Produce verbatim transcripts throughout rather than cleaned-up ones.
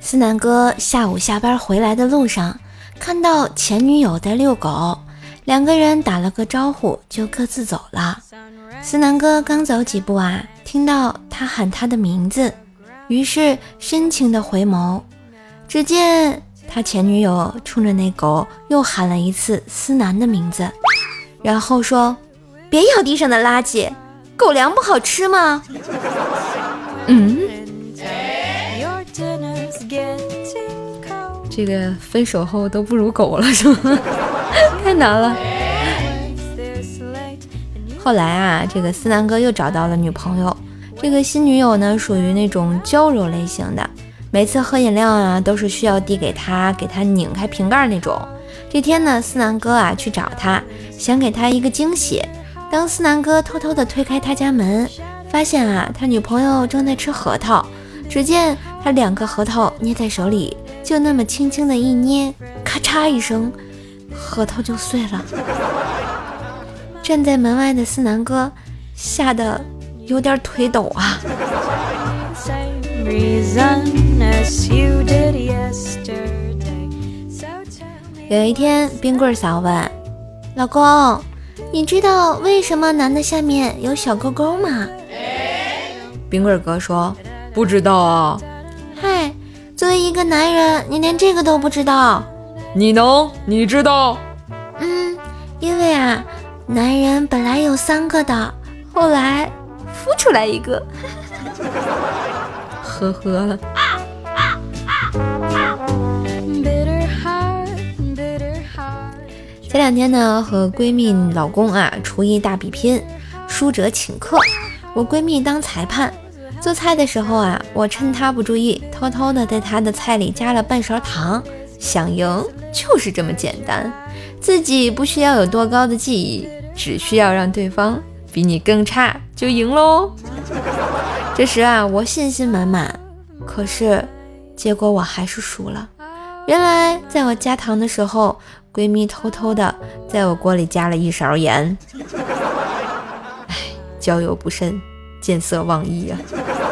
思南哥下午下班回来的路上，看到前女友在遛狗，两个人打了个招呼就各自走了。思南哥刚走几步啊，听到他喊他的名字，于是深情的回眸，只见他前女友冲着那狗又喊了一次思南的名字，然后说：别咬地上的垃圾，狗粮不好吃吗？嗯，这个分手后都不如狗了是吗？太难了。后来啊，这个思南哥又找到了女朋友，这个新女友呢属于那种娇柔类型的，每次喝饮料啊都是需要递给他，给他拧开瓶盖那种。这天呢，思南哥啊去找他，想给他一个惊喜。当思南哥偷偷地推开他家门，发现啊他女朋友正在吃核桃，只见他两个核桃捏在手里，就那么轻轻的一捏，咔嚓一声，核桃就碎了。站在门外的思南哥吓得有点腿抖啊。有一天，冰棍嫂问老公，你知道为什么男的下面有小勾勾吗？冰棍哥说不知道啊。嗨，作为一个男人，你连这个都不知道？ 你能？你知道？ 嗯，因为啊男人本来有三个的，后来孵出来一个。呵呵了。前两天呢，和闺蜜老公啊厨艺大比拼，输者请客，我闺蜜当裁判。做菜的时候啊，我趁她不注意，偷偷的在她的菜里加了半勺糖。想赢就是这么简单，自己不需要有多高的技艺，只需要让对方比你更差就赢喽。这时啊，我信心满满，可是结果我还是输了。原来在我加糖的时候，闺蜜偷偷的在我锅里加了一勺盐。唉，交友不慎，见色忘义啊。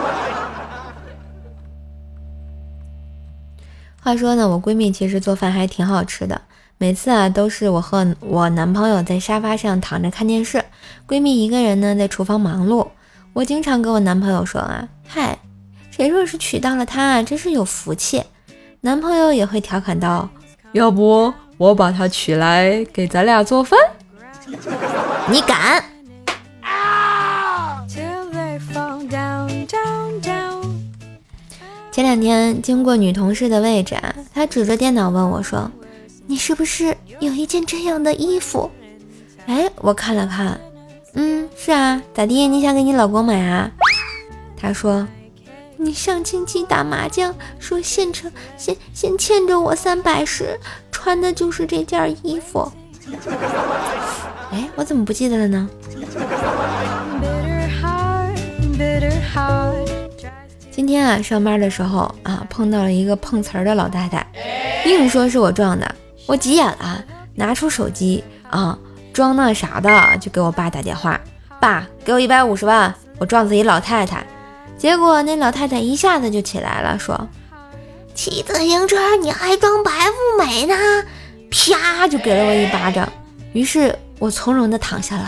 话说呢，我闺蜜其实做饭还挺好吃的，每次啊都是我和我男朋友在沙发上躺着看电视，闺蜜一个人呢在厨房忙碌。我经常跟我男朋友说啊，嗨，谁若是娶到了她啊，真是有福气。男朋友也会调侃道， 要不我把她娶来给咱俩做饭？ 你敢？前两天经过女同事的位置啊，她指着电脑问我说，你是不是有一件这样的衣服？哎，我看了看，嗯，是啊，咋地？你想给你老公买啊？她说，你上星期打麻将说现成先先欠着我三百时，穿的就是这件衣服。哎，我怎么不记得了呢？今天啊，上班的时候啊，碰到了一个碰瓷儿的老太太，硬说是我撞的。我急眼了，拿出手机啊，装那啥的，就给我爸打电话，爸，给我一百五十万，我撞死一老太太。结果那老太太一下子就起来了，说，骑自行车你还装白富美呢，啪就给了我一巴掌。于是我从容地躺下了。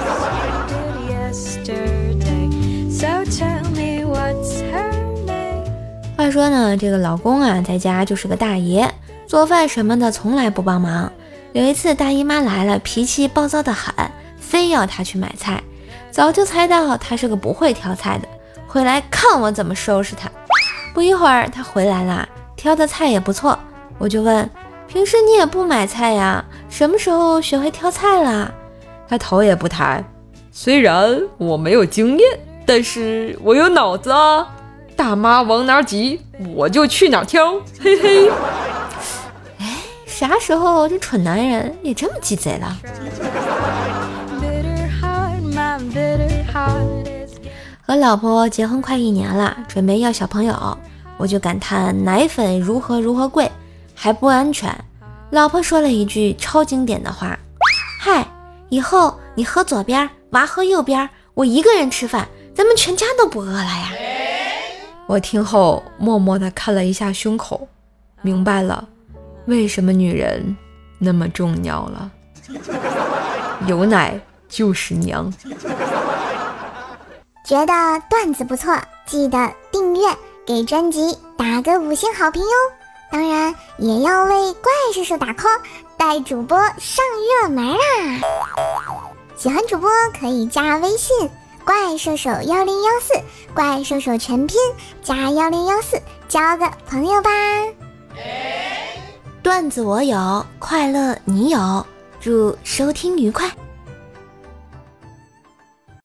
话说呢，这个老公啊，在家就是个大爷，做饭什么的从来不帮忙。有一次大姨妈来了，脾气暴躁的很，非要他去买菜。早就猜到他是个不会挑菜的，回来看我怎么收拾他。不一会儿他回来了，挑的菜也不错。我就问，平时你也不买菜呀，什么时候学会挑菜了？ 他头也不抬，虽然我没有经验，但是我有脑子啊，大妈往哪挤我就去哪挑，嘿嘿。 哎，啥时候这蠢男人也这么鸡贼了？和老婆结婚快一年了，准备要小朋友，我就感叹奶粉如何如何贵，还不安全。老婆说了一句超经典的话，嗨，以后你喝左边，娃喝右边，我一个人吃饭，咱们全家都不饿了呀。 我听后默默地看了一下胸口，明白了为什么女人那么重要了。有奶就是娘。 觉得段子不错，记得订阅，给专辑打个五星好评哟。当然也要为怪兽手打 call， 带主播上热门啦！喜欢主播可以加微信怪兽手一零一四，怪兽手全拼加一零一四，交个朋友吧。 段子我有，快乐你有，祝收听愉快。